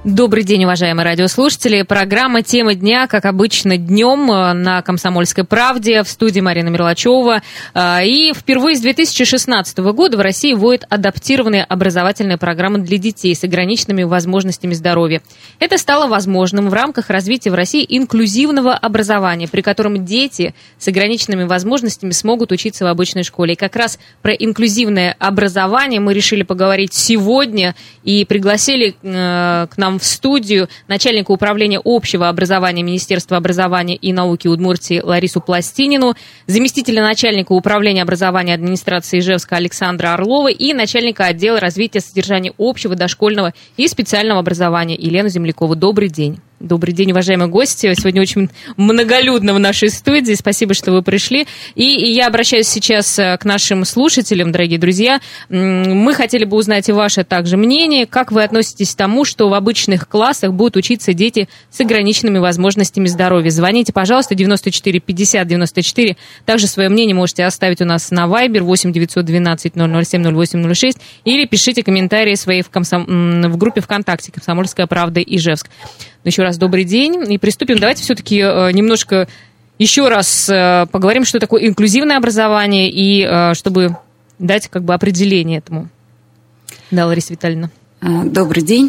Добрый день, уважаемые радиослушатели. Программа «Тема дня», как обычно, днем на «Комсомольской правде». В студии Марина Мерлачева. И впервые с 2016 года в России вводят адаптированные образовательные программы для детей с ограниченными возможностями здоровья. Это стало возможным в рамках развития в России инклюзивного образования, при котором дети с ограниченными возможностями смогут учиться в обычной школе. И как раз про инклюзивное образование мы решили поговорить сегодня и пригласили к нам в студию начальника управления общего образования Министерства образования и науки Удмуртии Ларису Пластинину, заместителя начальника управления образования администрации Ижевска Александра Орлова и начальника отдела развития содержания общего, дошкольного и специального образования Елену Землякову. Добрый день. Добрый день, уважаемые гости. Сегодня очень многолюдно в нашей студии. Спасибо, что вы пришли. И я обращаюсь сейчас к нашим слушателям, дорогие друзья. Мы хотели бы узнать и ваше также мнение. Как вы относитесь к тому, что в обычных классах будут учиться дети с ограниченными возможностями здоровья? Звоните, пожалуйста, 94 50 94. Также свое мнение можете оставить у нас на Viber 8 912 007 08 06 или пишите комментарии свои в группе ВКонтакте «Комсомольская правда Ижевск». Еще раз добрый день. И приступим. Давайте все-таки немножко еще раз поговорим, что такое инклюзивное образование, и чтобы дать как бы определение этому. Да, Лариса Витальевна. Добрый день.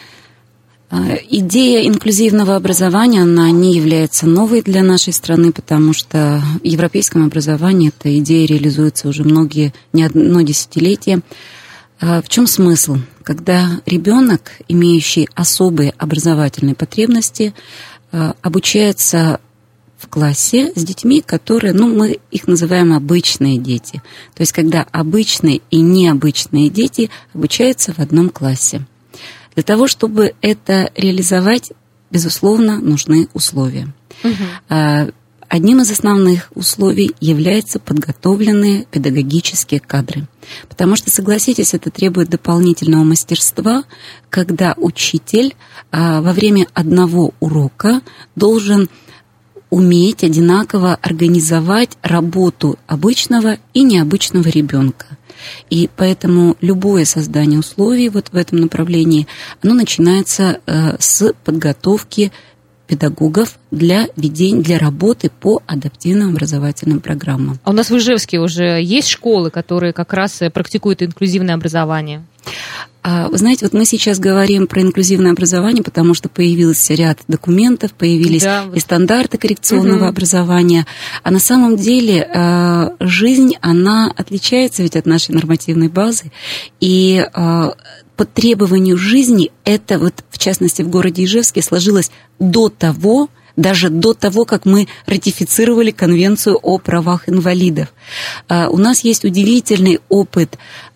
Идея инклюзивного образования, она не является новой для нашей страны, потому что в европейском образовании эта идея реализуется уже не одно десятилетие. В чем смысл? Когда ребенок, имеющий особые образовательные потребности, обучается в классе с детьми, которые, мы их называем обычные дети. То есть, когда обычные и необычные дети обучаются в одном классе. Для того, чтобы это реализовать, безусловно, нужны условия. Одним из основных условий являются подготовленные педагогические кадры. Потому что, согласитесь, это требует дополнительного мастерства, когда учитель во время одного урока должен уметь одинаково организовать работу обычного и необычного ребенка. И поэтому любое создание условий в этом направлении, оно начинается с подготовки педагогов для работы по адаптивным образовательным программам. А у нас в Ижевске уже есть школы, которые как раз практикуют инклюзивное образование? Вы знаете, мы сейчас говорим про инклюзивное образование, потому что появился ряд документов, появились и стандарты коррекционного образования. А на самом деле жизнь, она отличается ведь от нашей нормативной базы. И по требованию жизни это в частности в городе Ижевске сложилось даже до того, как мы ратифицировали Конвенцию о правах инвалидов. У нас есть удивительный опыт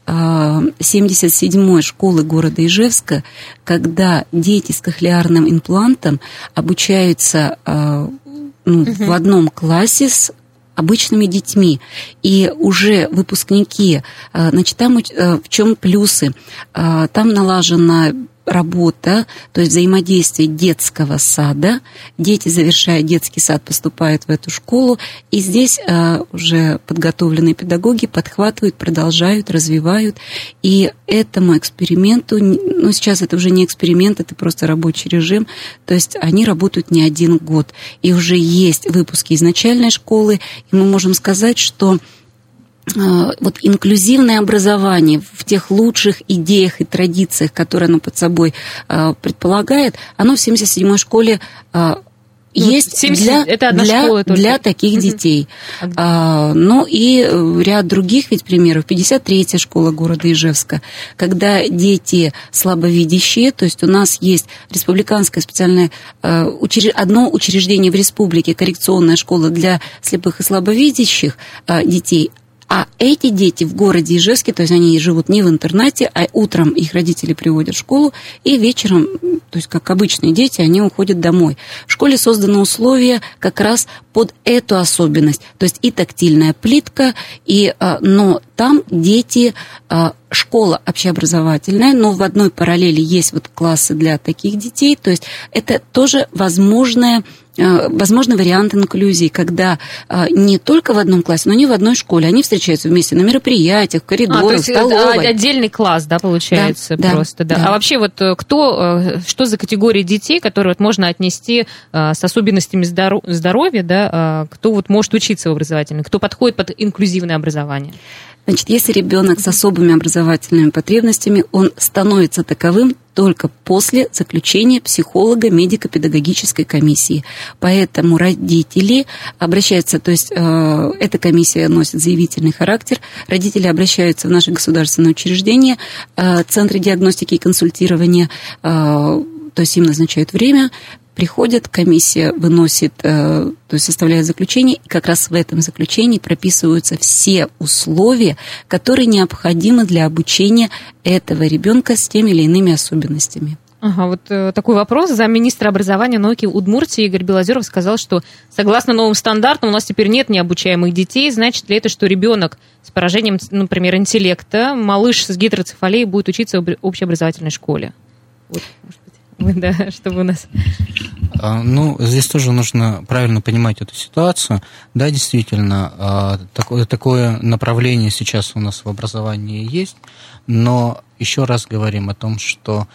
77-й школы города Ижевска, когда дети с кохлеарным имплантом обучаются в одном классе с обычными детьми. И уже выпускники, там в чем плюсы? Там налажена работа, то есть взаимодействие детского сада. Дети, завершая детский сад, поступают в эту школу, и здесь уже подготовленные педагоги подхватывают, продолжают, развивают. И этому эксперименту, сейчас это уже не эксперимент, это просто рабочий режим, то есть они работают не один год. И уже есть выпуски из начальной школы, и мы можем сказать, что инклюзивное образование в тех лучших идеях и традициях, которые оно под собой предполагает, оно в 77-й школе есть для таких детей. И ряд других ведь примеров. 53-я школа города Ижевска, когда дети слабовидящие, то есть у нас есть республиканское специальное одно учреждение в республике, коррекционная школа для слепых и слабовидящих детей. А эти дети в городе Ижевске, то есть они живут не в интернате, а утром их родители приводят в школу, и вечером, то есть как обычные дети, они уходят домой. В школе созданы условия как раз под эту особенность. То есть и тактильная плитка, но там дети, школа общеобразовательная, но в одной параллели есть вот классы для таких детей. То есть это тоже возможный вариант инклюзии, когда не только в одном классе, но не в одной школе. Они встречаются вместе на мероприятиях, в коридорах, в столовой. Отдельный класс, да, получается, да, просто. Да. Да. А вообще вот что за категория детей, которые вот можно отнести с особенностями здоровья, да, кто вот может учиться в образовательном, кто подходит под инклюзивное образование? Значит, если ребенок с особыми образовательными потребностями, он становится таковым только после заключения психолога медико-педагогической комиссии. Поэтому родители обращаются, то есть эта комиссия носит заявительный характер, родители обращаются в наши государственные учреждения, центры диагностики и консультирования, то есть им назначают время, приходят, комиссия выносит, то есть составляет заключение, и как раз в этом заключении прописываются все условия, которые необходимы для обучения этого ребенка с теми или иными особенностями. Ага, вот такой вопрос. Замминистра образования и науки Удмуртии Игорь Белозеров сказал, что согласно новым стандартам у нас теперь нет необучаемых детей. Значит ли это, что ребенок с поражением, например, интеллекта, малыш с гидроцефалией будет учиться в общеобразовательной школе? Вот, может быть. Да, чтобы у нас... Здесь тоже нужно правильно понимать эту ситуацию. Да, действительно, такое направление сейчас у нас в образовании есть, но еще раз говорим о том, что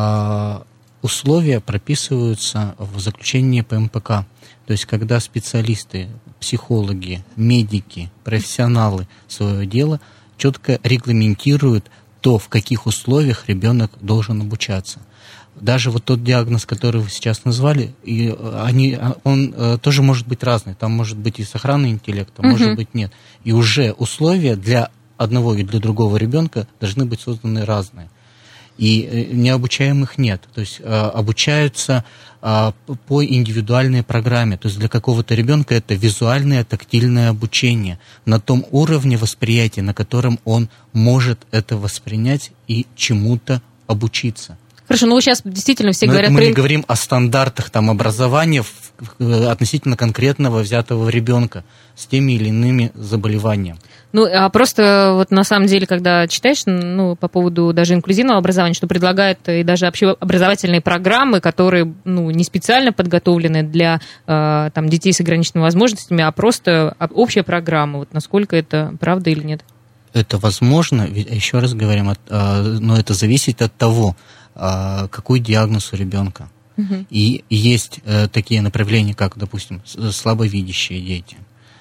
условия прописываются в заключении ПМПК. То есть, когда специалисты, психологи, медики, профессионалы своего дела четко регламентируют то, в каких условиях ребенок должен обучаться. Даже вот тот диагноз, который вы сейчас назвали, он тоже может быть разный. Там может быть и сохранный интеллект, а может быть нет. И уже условия для одного и для другого ребенка должны быть созданы разные. И необучаемых нет. То есть обучаются по индивидуальной программе. То есть для какого-то ребенка это визуальное, тактильное обучение на том уровне восприятия, на котором он может это воспринять и чему-то обучиться. Хорошо, вы сейчас действительно все говорят... Мы не говорим о стандартах образования относительно конкретного взятого ребенка с теми или иными заболеваниями. А просто вот на самом деле, когда читаешь, по поводу даже инклюзивного образования, что предлагают и даже общеобразовательные программы, которые, не специально подготовлены для детей с ограниченными возможностями, а просто общая программа. Вот насколько это правда или нет? Это возможно, еще раз говорим, но это зависит от того, какой диагноз у ребенка. И есть такие направления, как, допустим, слабовидящие дети,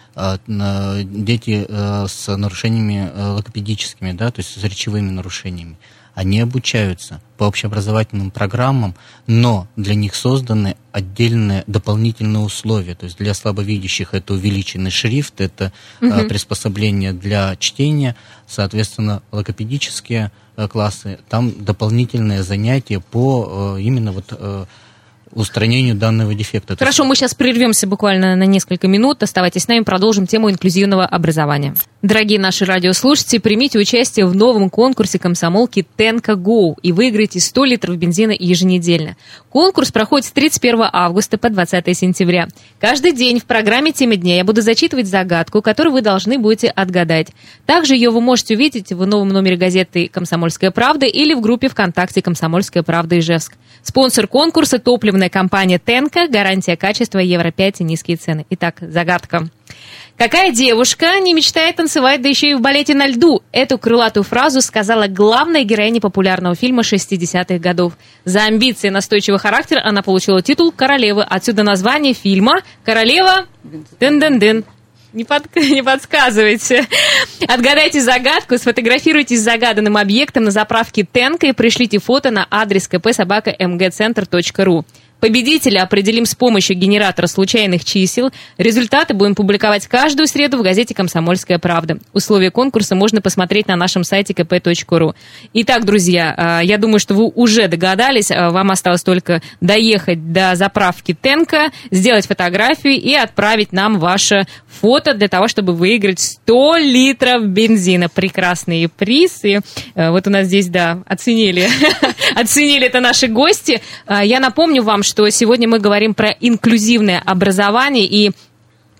дети с нарушениями логопедическими, да, то есть с речевыми нарушениями. Они обучаются по общеобразовательным программам, но для них созданы отдельные дополнительные условия. То есть для слабовидящих это увеличенный шрифт, это приспособление для чтения, соответственно, логопедические классы, там дополнительные занятия по именно устранению данного дефекта. Хорошо, мы сейчас прервемся буквально на несколько минут. Оставайтесь с нами, продолжим тему инклюзивного образования. Дорогие наши радиослушатели, примите участие в новом конкурсе комсомолки Тенка Go и выиграйте 100 литров бензина еженедельно. Конкурс проходит с 31 августа по 20 сентября. Каждый день в программе «Темы дня» я буду зачитывать загадку, которую вы должны будете отгадать. Также ее вы можете увидеть в новом номере газеты «Комсомольская правда» или в группе ВКонтакте «Комсомольская правда» Ижевск. Спонсор конкурса – топливная компания «Тенка», гарантия качества Евро-5 и низкие цены. Итак, загадка. Какая девушка не мечтает танцевать, да еще и в балете на льду? Эту крылатую фразу сказала главная героиня популярного фильма 60-х годов. За амбиции и настойчивый характер она получила титул королевы. Отсюда название фильма «Королева дын-дын-дын». Не подсказывайте. Отгадайте загадку, сфотографируйтесь с загаданным объектом на заправке Тенка и пришлите фото на адрес kp@mgcenter.ru. Победителя определим с помощью генератора случайных чисел. Результаты будем публиковать каждую среду в газете «Комсомольская правда». Условия конкурса можно посмотреть на нашем сайте kp.ru. Итак, друзья, я думаю, что вы уже догадались. Вам осталось только доехать до заправки Тенка, сделать фотографию и отправить нам ваше фото для того, чтобы выиграть 100 литров бензина. Прекрасные призы. Вот у нас здесь, оценили это наши гости. Я напомню вам, что сегодня мы говорим про инклюзивное образование, и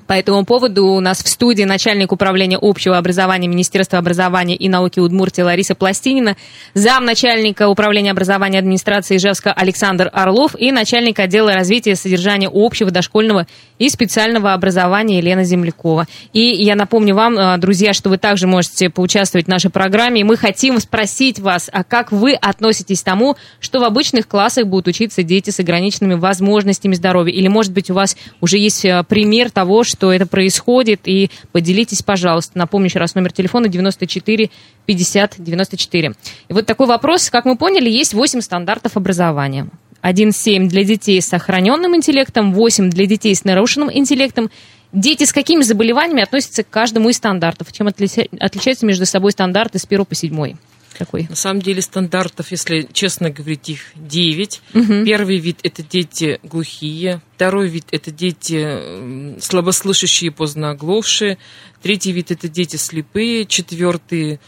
По этому поводу у нас в студии начальник управления общего образования Министерства образования и науки Удмуртии Лариса Пластинина, замначальника управления образования администрации Ижевска Александр Орлов и начальник отдела развития и содержания общего, дошкольного и специального образования Елена Землякова. И я напомню вам, друзья, что вы также можете поучаствовать в нашей программе. И мы хотим спросить вас, а как вы относитесь к тому, что в обычных классах будут учиться дети с ограниченными возможностями здоровья? Или, может быть, у вас уже есть пример того, что это происходит, и поделитесь, пожалуйста. Напомню еще раз, номер телефона 94 50 94. И вот такой вопрос. Как мы поняли, есть 8 стандартов образования. 1,7 для детей с сохраненным интеллектом, 8 для детей с нарушенным интеллектом. Дети с какими заболеваниями относятся к каждому из стандартов? Чем отличаются между собой стандарты с 1 по 7? Какой? На самом деле стандартов, если честно говорить, их 9. Первый вид – это дети глухие. Второй вид – это дети слабослышащие, поздно оглохшие. Третий вид – это дети слепые. Четвертый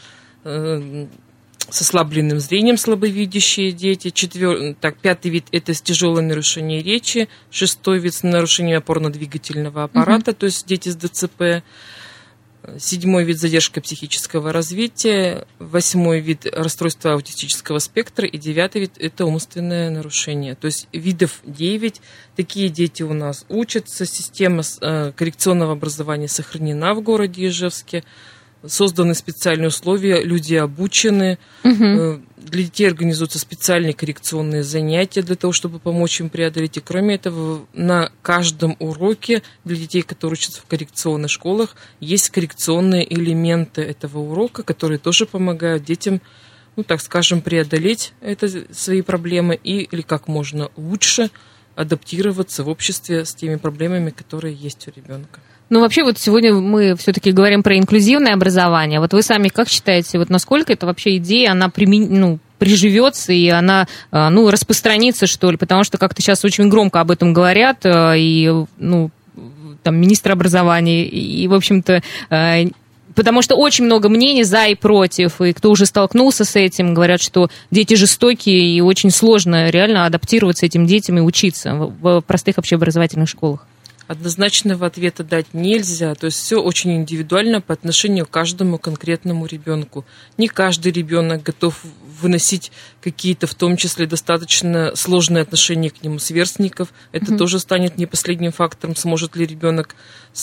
с ослабленным зрением слабовидящие дети. Пятый вид – это с тяжелым нарушением речи. Шестой вид – с нарушением опорно-двигательного аппарата, то есть дети с ДЦП. Седьмой вид – задержка психического развития. Восьмой вид – расстройство аутистического спектра. И девятый вид – это умственное нарушение. То есть видов 9. Такие дети у нас учатся. Система коррекционного образования сохранена в городе Ижевске. Созданы специальные условия, люди обучены. Для детей организуются специальные коррекционные занятия для того, чтобы помочь им преодолеть. И кроме этого, на каждом уроке для детей, которые учатся в коррекционных школах, есть коррекционные элементы этого урока, которые тоже помогают детям, так скажем, преодолеть свои проблемы или как можно лучше адаптироваться в обществе с теми проблемами, которые есть у ребенка. Ну, вообще, вот сегодня мы все-таки говорим про инклюзивное образование. Вот вы сами как считаете, вот насколько эта вообще идея, она приживется и она, распространится, что ли? Потому что как-то сейчас очень громко об этом говорят, и, там, министр образования, и, в общем-то, потому что очень много мнений за и против, и кто уже столкнулся с этим, говорят, что дети жестокие, и очень сложно реально адаптироваться этим детям и учиться в простых общеобразовательных школах. Однозначного ответа дать нельзя, то есть все очень индивидуально по отношению к каждому конкретному ребенку. Не каждый ребенок готов выносить какие-то, в том числе, достаточно сложные отношения к нему сверстников. Это тоже станет не последним фактором, сможет ли ребенок,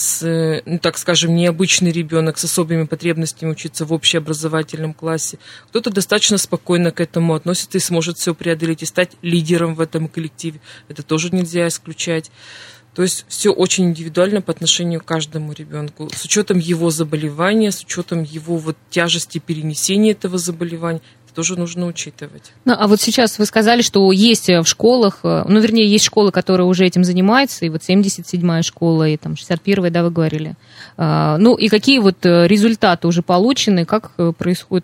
необычный ребенок с особыми потребностями учиться в общеобразовательном классе. Кто-то достаточно спокойно к этому относится и сможет все преодолеть и стать лидером в этом коллективе. Это тоже нельзя исключать. То есть все очень индивидуально по отношению к каждому ребенку, с учетом его заболевания, с учетом его тяжести перенесения этого заболевания. Это тоже нужно учитывать. А вот сейчас вы сказали, что есть в школах, есть школы, которые уже этим занимаются, и вот 77-я школа, и там 61-я, да, вы говорили. И какие вот результаты уже получены, как происходит,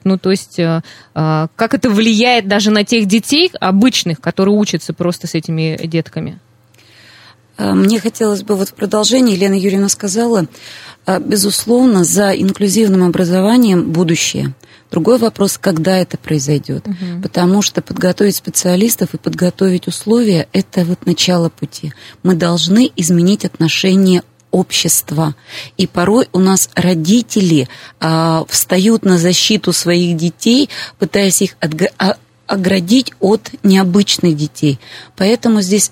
как это влияет даже на тех детей обычных, которые учатся просто с этими детками? Мне хотелось бы в продолжение, Елена Юрьевна сказала, безусловно, за инклюзивным образованием будущее. Другой вопрос, когда это произойдет. Потому что подготовить специалистов и подготовить условия – это начало пути. Мы должны изменить отношение общества. И порой у нас родители встают на защиту своих детей, пытаясь их оградить от необычных детей. Поэтому здесь,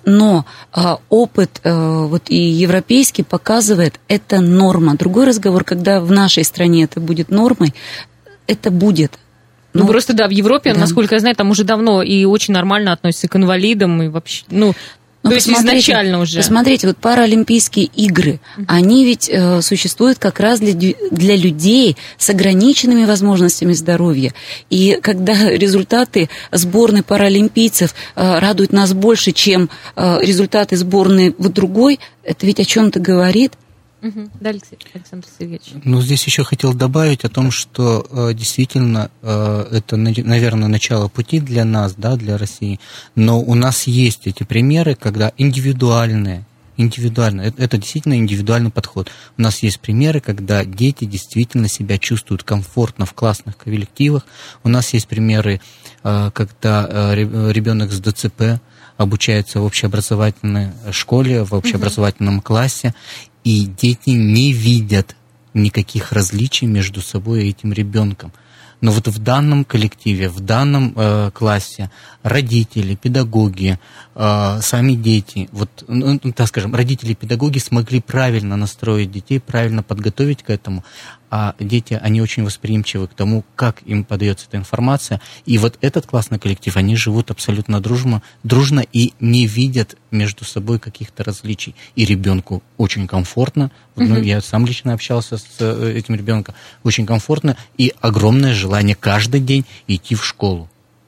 опыт и европейский показывает, это норма. Другой разговор, когда в нашей стране это будет нормой, это будет. Просто, в Европе, насколько я знаю, там уже давно и очень нормально относятся к инвалидам, и вообще, то есть изначально уже. Посмотрите, Паралимпийские игры, они ведь существуют как раз для людей с ограниченными возможностями здоровья. И когда результаты сборной паралимпийцев радуют нас больше, чем результаты сборной другой, это ведь о чем-то говорит. Да, Александр Сергеевич. Здесь еще хотел добавить о том, что действительно это, наверное, начало пути для нас, для России, но у нас есть эти примеры, когда индивидуально, это действительно индивидуальный подход. У нас есть примеры, когда дети действительно себя чувствуют комфортно в классных коллективах. У нас есть примеры, когда ребенок с ДЦП обучается в общеобразовательной школе, в общеобразовательном классе, и дети не видят никаких различий между собой и этим ребенком. Но вот в данном коллективе, в данном классе родители, педагоги, сами дети, так скажем, родители и педагоги смогли правильно настроить детей, правильно подготовить к этому, а дети, они очень восприимчивы к тому, как им подается эта информация. И вот этот классный коллектив, они живут абсолютно дружно и не видят между собой каких-то различий. И ребенку очень комфортно. Я сам лично общался с этим ребенком. Очень комфортно и огромное желание каждый день идти в школу.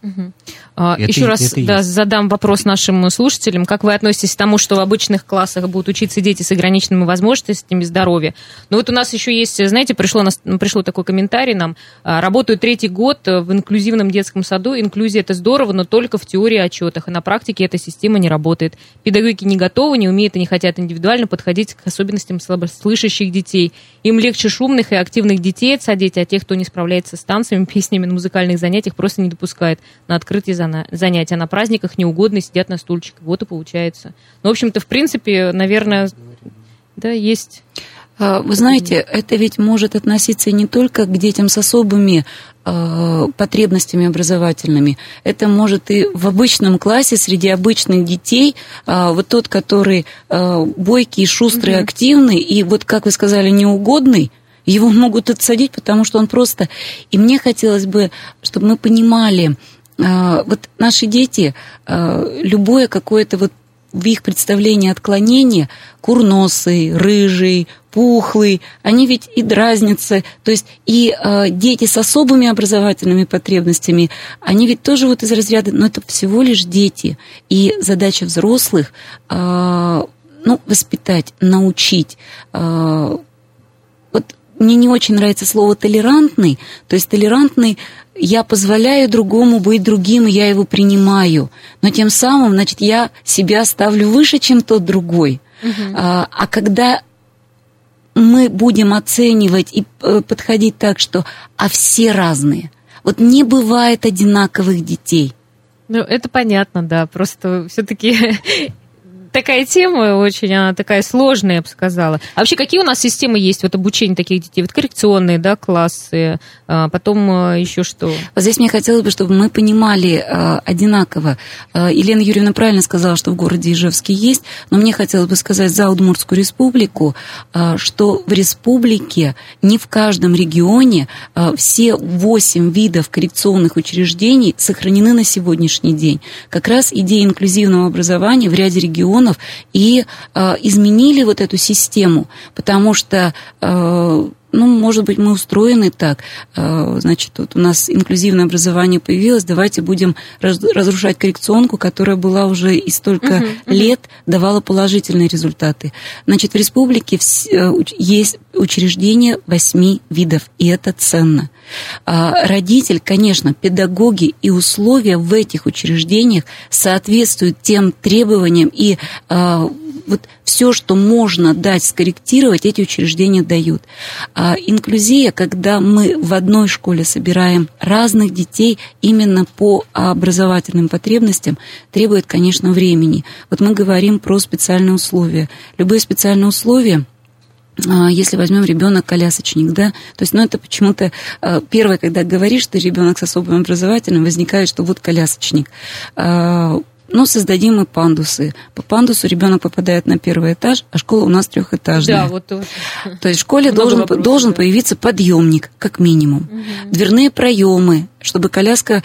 Еще раз задам вопрос нашим слушателям. Как вы относитесь к тому, что в обычных классах будут учиться дети с ограниченными возможностями здоровья? Ну вот у нас еще есть, знаете, пришло такой комментарий нам. Работаю 3-й год в инклюзивном детском саду. Инклюзия – это здорово, но только в теории и отчетах. И на практике эта система не работает. Педагоги не готовы, не умеют и не хотят индивидуально подходить к особенностям слабослышащих детей. Им легче шумных и активных детей отсадить, а тех, кто не справляется с танцами, песнями на музыкальных занятиях, просто не допускает на открытие занятия. На праздниках неугодные сидят на стульчиках. Вот и получается. Ну, в общем-то, в принципе, наверное, да, есть. Вы знаете, это ведь может относиться не только к детям с особыми потребностями образовательными. Это может и в обычном классе среди обычных детей. Вот тот, который бойкий, шустрый, активный, и вот, как вы сказали, неугодный, его могут отсадить, потому что он просто... И мне хотелось бы, чтобы мы понимали, вот наши дети, любое какое-то вот в их представлении отклонение, курносый, рыжий, пухлый, они ведь и дразнятся, то есть и дети с особыми образовательными потребностями, они ведь тоже вот из разряда, но это всего лишь дети, и задача взрослых, воспитать, научить. Вот мне не очень нравится слово «толерантный», то есть толерантный я позволяю другому быть другим, и я его принимаю. Но тем самым, значит, я себя ставлю выше, чем тот другой. А когда мы будем оценивать и подходить так, что все разные. Вот не бывает одинаковых детей. Ну, это понятно, да. Просто все-таки... Такая тема очень, она такая сложная, я бы сказала. А вообще, какие у нас системы есть вот обучения таких детей? Вот коррекционные, да, классы, потом еще что? Вот здесь мне хотелось бы, чтобы мы понимали одинаково. Елена Юрьевна правильно сказала, что в городе Ижевске есть, но мне хотелось бы сказать за Удмуртскую республику, что в республике не в каждом регионе все 8 видов коррекционных учреждений сохранены на сегодняшний день. Как раз идея инклюзивного образования в ряде регионов и изменили вот эту систему, потому что, может быть, мы устроены так, значит, вот у нас инклюзивное образование появилось, давайте будем разрушать коррекционку, которая была уже и столько лет давала положительные результаты. Значит, в республике есть учреждения 8 видов, и это ценно. Родитель, конечно, педагоги и условия в этих учреждениях соответствуют тем требованиям, и вот все, что можно дать, скорректировать, эти учреждения дают. Инклюзия, когда мы в одной школе собираем разных детей именно по образовательным потребностям, требует, конечно, времени. Вот мы говорим про специальные условия. Любые специальные условия, если возьмем ребенок-колясочник, да, то есть, это почему-то первое, когда говоришь, что ребенок с особым образовательным, возникает, что вот колясочник. Создадим мы пандусы. По пандусу ребенок попадает на 1-й этаж, а школа у нас 3-этажная. Да, вот. То есть в школе должен появиться подъемник, как минимум. Дверные проемы, чтобы коляска,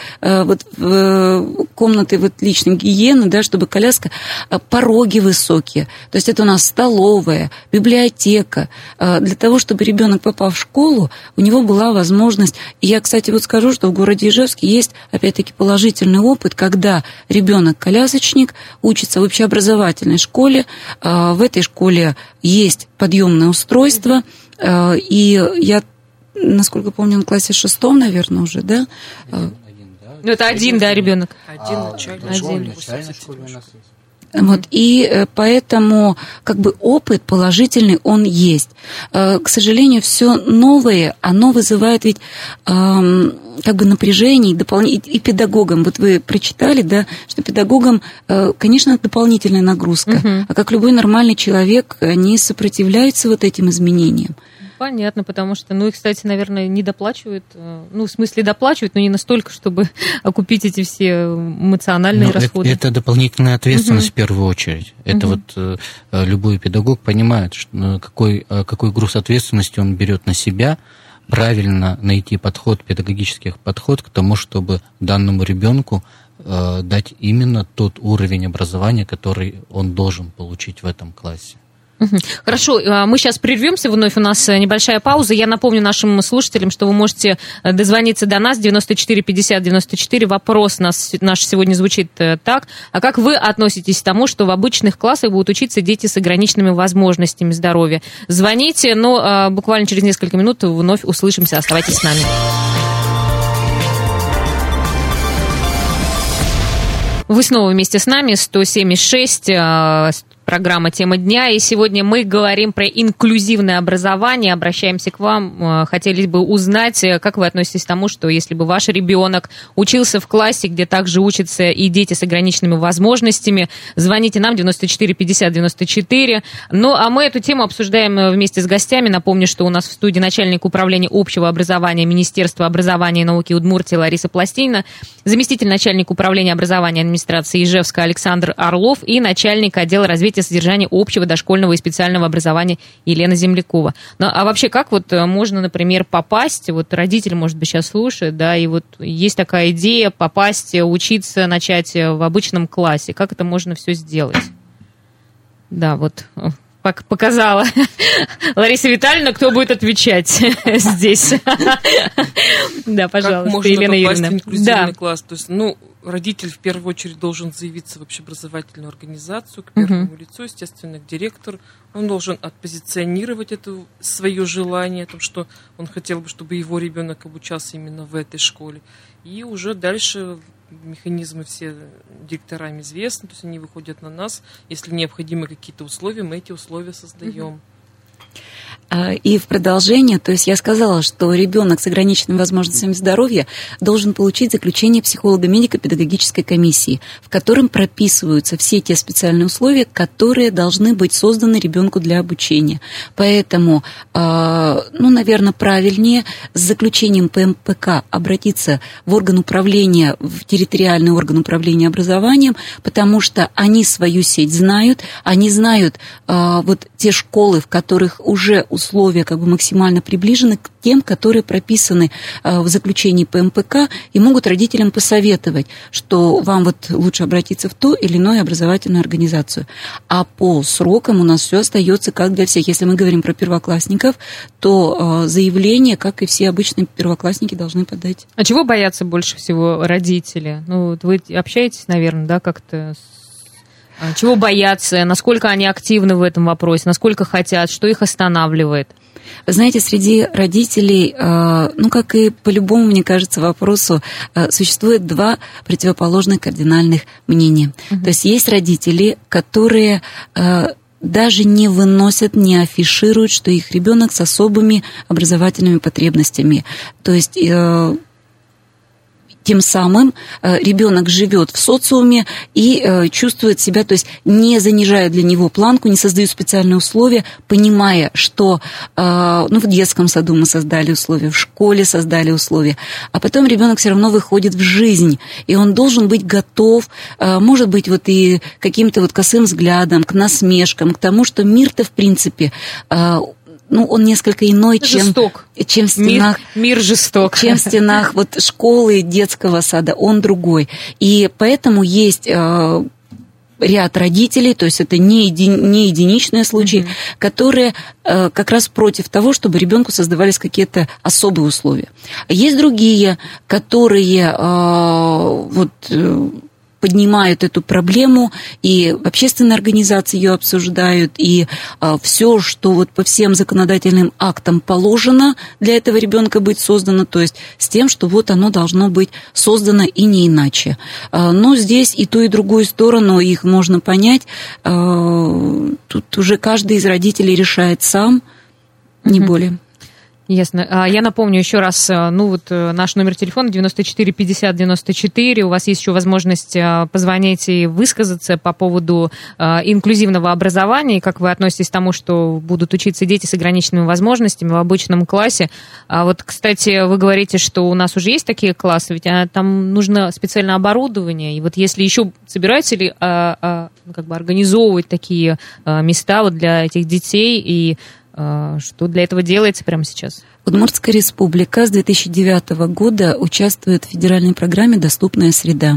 комнаты личной гигиены, да, чтобы коляска, пороги высокие. То есть это у нас столовая, библиотека. Для того, чтобы ребенок, попав в школу, у него была возможность. И я, кстати, скажу, что в городе Ижевске есть, опять-таки, положительный опыт, когда ребенок-колясочник учится в общеобразовательной школе. В этой школе есть подъемное устройство. И я, насколько помню, он в классе 6, наверное, уже, да? Это один, да, ребенок? Один начальный. Начальной школе у нас есть. Вот, и поэтому как бы опыт положительный, он есть. К сожалению, все новое, оно вызывает ведь как бы напряжение и педагогам. Вот вы прочитали, да, что педагогам, конечно, дополнительная нагрузка. А как любой нормальный человек, они сопротивляются вот этим изменениям. Понятно, потому что, их, кстати, наверное, не доплачивают, в смысле доплачивают, но не настолько, чтобы окупить эти все эмоциональные расходы. Это дополнительная ответственность в первую очередь. Это вот любой педагог понимает, какой груз ответственности он берет на себя, правильно найти педагогический подход к тому, чтобы данному ребенку дать именно тот уровень образования, который он должен получить в этом классе. Хорошо, мы сейчас прервемся вновь, у нас небольшая пауза. Я напомню нашим слушателям, что вы можете дозвониться до нас, 94 50 94. Вопрос наш сегодня звучит так. А как вы относитесь к тому, что в обычных классах будут учиться дети с ограниченными возможностями здоровья? Звоните, но буквально через несколько минут вновь услышимся. Оставайтесь с нами. Вы снова вместе с нами, 107,6, программа «Тема дня», и сегодня мы говорим про инклюзивное образование, обращаемся к вам, хотели бы узнать, как вы относитесь к тому, что если бы ваш ребенок учился в классе, где также учатся и дети с ограниченными возможностями, звоните нам, 94 50 94. Ну, а мы эту тему обсуждаем вместе с гостями. Напомню, что у нас в студии начальник управления общего образования Министерства образования и науки Удмуртии Лариса Пластинина, заместитель начальника управления образования администрации Ижевска Александр Орлов и начальник отдела развития содержания общего дошкольного и специального образования Елена Землякова. Ну, а вообще, как вот можно, например, попасть, вот родитель, может быть, сейчас слушает, да, и вот есть такая идея попасть, учиться, начать в обычном классе. Как это можно все сделать? Да, вот показала Лариса Витальевна, кто будет отвечать здесь. Да, пожалуйста, Елена Юрьевна. Как можно попасть в инклюзивный класс? То есть, родитель в первую очередь должен заявиться в общеобразовательную организацию, к первому лицу, естественно, к директору. Он должен отпозиционировать это свое желание, о том, что он хотел бы, чтобы его ребенок обучался именно в этой школе. И уже дальше механизмы все директорам известны, то есть они выходят на нас. Если необходимы какие-то условия, мы эти условия создаем. И в продолжение, то есть я сказала, что ребенок с ограниченными возможностями здоровья должен получить заключение психолого-медико-педагогической комиссии, в котором прописываются все те специальные условия, которые должны быть созданы ребенку для обучения. Поэтому, наверное, правильнее с заключением ПМПК обратиться в орган управления, в территориальный орган управления образованием, потому что они свою сеть знают, они знают вот те школы, в которых уже условия как бы максимально приближены к тем, которые прописаны в заключении ПМПК, и могут родителям посоветовать, что вам вот лучше обратиться в ту или иную образовательную организацию. А по срокам у нас все остается как для всех. Если мы говорим про первоклассников, то заявление, как и все обычные первоклассники, должны подать. А чего боятся больше всего родители? Вы общаетесь, наверное, да, как-то чего боятся, насколько они активны в этом вопросе, насколько хотят, что их останавливает? Вы знаете, среди родителей, как и по любому, мне кажется, вопросу, существует два противоположных кардинальных мнения. То есть есть родители, которые даже не выносят, не афишируют, что их ребенок с особыми образовательными потребностями. То есть тем самым ребенок живет в социуме и чувствует себя, то есть не занижая для него планку, не создают специальные условия, понимая, что в детском саду мы создали условия, в школе создали условия, а потом ребенок все равно выходит в жизнь, и он должен быть готов, может быть, вот и каким-то вот косым взглядом, к насмешкам, к тому, что мир-то, в принципе, он несколько иной, чем в стенах. Мир жесток. Чем в стенах вот школы, детского сада, он другой. И поэтому есть ряд родителей, то есть это не единичные случаи, которые как раз против того, чтобы ребенку создавались какие-то особые условия. Есть другие, которые поднимают эту проблему, и общественные организации ее обсуждают, и все, что вот по всем законодательным актам положено для этого ребенка быть создано, то есть с тем, что вот оно должно быть создано и не иначе. Но здесь и ту, и другую сторону, их можно понять. Тут уже каждый из родителей решает сам, не более. Ясно. Я напомню еще раз, наш номер телефона 94 50 94. У вас есть еще возможность позвонить и высказаться по поводу инклюзивного образования, и как вы относитесь к тому, что будут учиться дети с ограниченными возможностями в обычном классе. Вот, кстати, вы говорите, что у нас уже есть такие классы, ведь там нужно специальное оборудование. И вот если еще собираете ли организовывать такие места вот для этих детей, и что для этого делается прямо сейчас? Удмуртская республика с 2009 года участвует в федеральной программе «Доступная среда».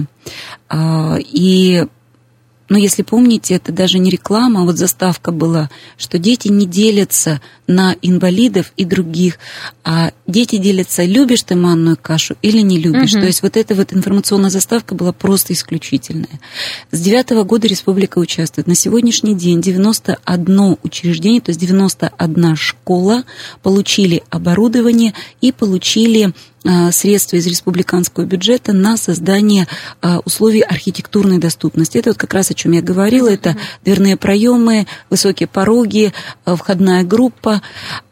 Если помните, это даже не реклама, а вот заставка была, что дети не делятся на инвалидов и других, а дети делятся, любишь ты манную кашу или не любишь. То есть вот эта вот информационная заставка была просто исключительная. С 2009 года республика участвует. На сегодняшний день 91 учреждение, то есть 91 школа получили оборудование и получили средства из республиканского бюджета на создание условий архитектурной доступности. Это вот как раз о чем я говорила. Это дверные проемы, высокие пороги, входная группа.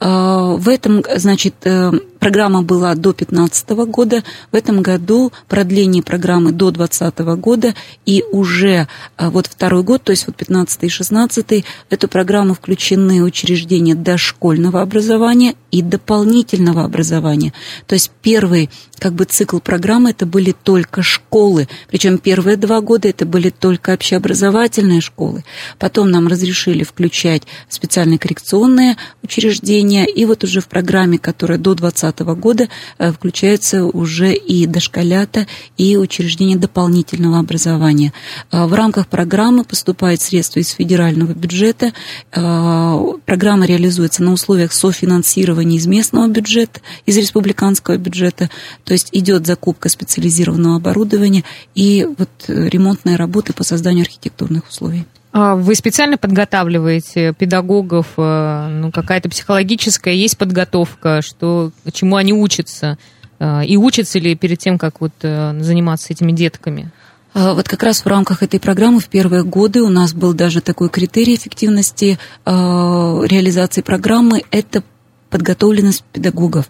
В этом, программа была до 2015 года. В этом году продление программы до 2020 года. И уже вот второй год, то есть вот 2015 и 2016, в эту программу включены учреждения дошкольного образования и дополнительного образования. То есть первый цикл программы это были только школы. Причем первые 2 года это были только общеобразовательные школы. Потом нам разрешили включать специальные коррекционные учреждения. И вот уже в программе, которая до 2020 года, включаются уже и дошколята, и учреждения дополнительного образования. В рамках программы поступают средства из федерального бюджета. Программа реализуется на условиях софинансирования из местного бюджета, из республиканского бюджета. То есть идет закупка специализированного оборудования и вот ремонтные работы по созданию архитектурных условий. Вы специально подготавливаете педагогов, какая-то психологическая есть подготовка, чему они учатся? И учатся ли перед тем, как заниматься этими детками? Вот как раз в рамках этой программы в первые годы у нас был даже такой критерий эффективности реализации программы – это подготовленность педагогов.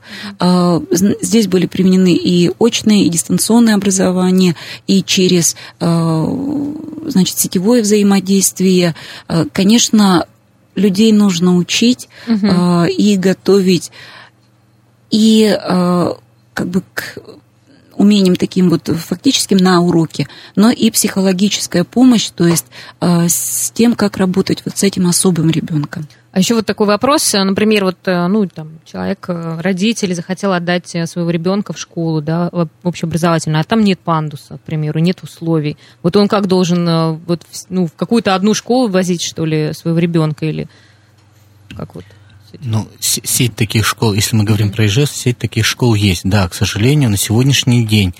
Здесь были применены и очные, и дистанционное образование, и через, сетевое взаимодействие. Конечно, людей нужно учить и готовить, и к умением таким фактическим на уроке, но и психологическая помощь, то есть с тем, как работать с этим особым ребенком. А еще такой вопрос, например, человек, родители захотел отдать своего ребенка в школу, в общеобразовательную, а там нет пандуса, к примеру, нет условий. Вот он как должен в какую-то одну школу возить, что ли, своего ребенка или как сеть таких школ, если мы говорим про Ижевск, сеть таких школ есть. Да, к сожалению, на сегодняшний день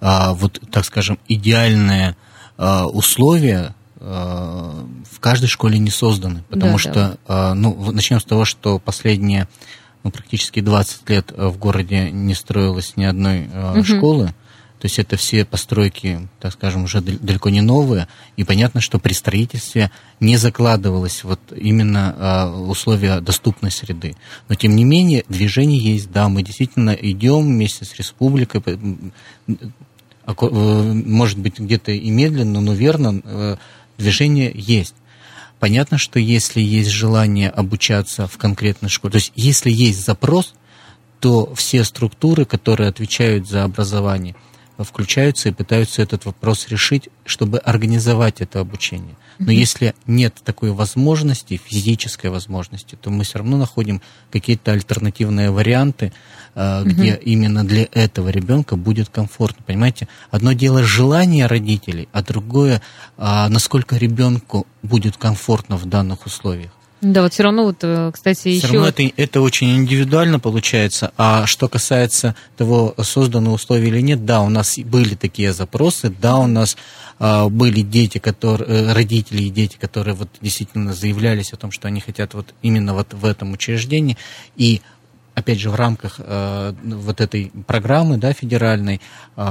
идеальные условия в каждой школе не созданы, потому что, начнем с того, что последние практически 20 лет в городе не строилось ни одной школы, то есть это все постройки, уже далеко не новые, и понятно, что при строительстве не закладывалось именно условия доступной среды. Но, тем не менее, движение есть, да, мы действительно идем вместе с республикой, может быть, где-то и медленно, но верно, движение есть. Понятно, что если есть желание обучаться в конкретной школе, то есть если есть запрос, то все структуры, которые отвечают за образование, включаются и пытаются этот вопрос решить, чтобы организовать это обучение. Но если нет такой возможности, физической возможности, то мы все равно находим какие-то альтернативные варианты, где именно для этого ребенка будет комфортно. Понимаете, одно дело желание родителей, а другое, насколько ребенку будет комфортно в данных условиях. Да, вот все равно, вот, кстати, еще... Все равно это очень индивидуально получается. А что касается того, созданы условия или нет, да, у нас были такие запросы, да, у нас были дети, родители и дети, которые вот действительно заявлялись о том, что они хотят вот именно вот в этом учреждении. И опять же, в рамках вот этой программы, да, федеральной,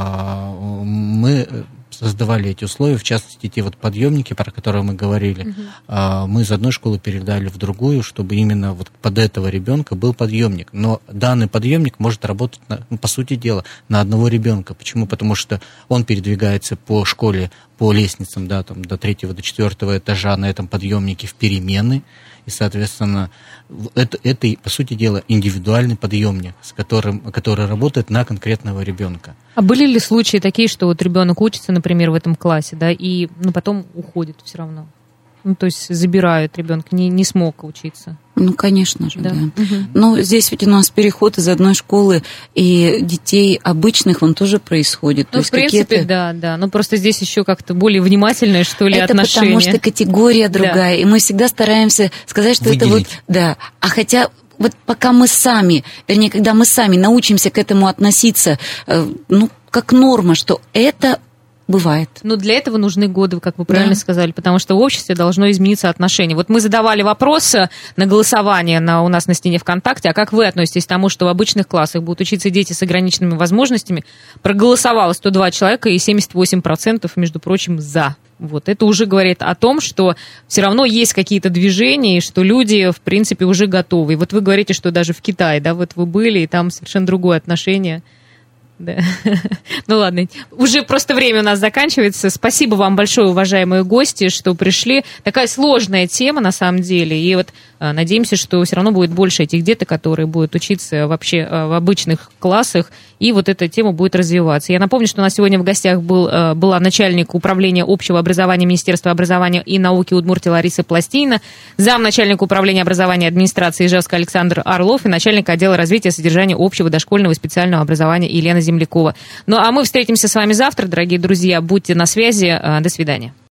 мы создавали эти условия, в частности, те вот подъемники, про которые мы говорили, мы из одной школы передали в другую, чтобы именно вот под этого ребенка был подъемник. Но данный подъемник может работать, по сути дела, на одного ребенка. Почему? Потому что он передвигается по школе, по лестницам, да, там, до 3-го, до 4-го этажа на этом подъемнике в перемены. И, соответственно, это, по сути дела, индивидуальный подъемник, который работает на конкретного ребенка. А были ли случаи такие, что вот ребенок учится, например, в этом классе, да, и потом уходит все равно? Ну, то есть забирают ребенка, не смог учиться. Ну, конечно же, да. Угу. Но здесь ведь у нас переход из одной школы, и детей обычных он тоже происходит. Ну, в принципе, да. Но просто здесь еще как-то более внимательное, что ли, это отношение. Это потому что категория другая, и мы всегда стараемся сказать, что выделить. Это вот... Да, а хотя... Вот пока мы сами, вернее, когда мы сами научимся к этому относиться, как норма, что это бывает. Но для этого нужны годы, как вы правильно сказали, потому что в обществе должно измениться отношение. Вот мы задавали вопрос на голосование у нас на стене ВКонтакте, а как вы относитесь к тому, что в обычных классах будут учиться дети с ограниченными возможностями? Проголосовало 102 человека, и 78%, между прочим, за. Вот это уже говорит о том, что все равно есть какие-то движения, и что люди, в принципе, уже готовы. И вот вы говорите, что даже в Китае, да, вот вы были, и там совершенно другое отношение. Да. Ну ладно, уже просто время у нас заканчивается. Спасибо вам большое, уважаемые гости, что пришли. Такая сложная тема на самом деле, и вот надеемся, что все равно будет больше этих деток, которые будут учиться вообще в обычных классах, и вот эта тема будет развиваться. Я напомню, что у нас сегодня в гостях была начальник управления общего образования Министерства образования и науки Удмуртии Лариса Пластинина, замначальника управления образования администрации Ижевска Александр Орлов и начальник отдела развития и содержания общего дошкольного и специального образования Елена Землякова. Ну а мы встретимся с вами завтра, дорогие друзья. Будьте на связи. До свидания.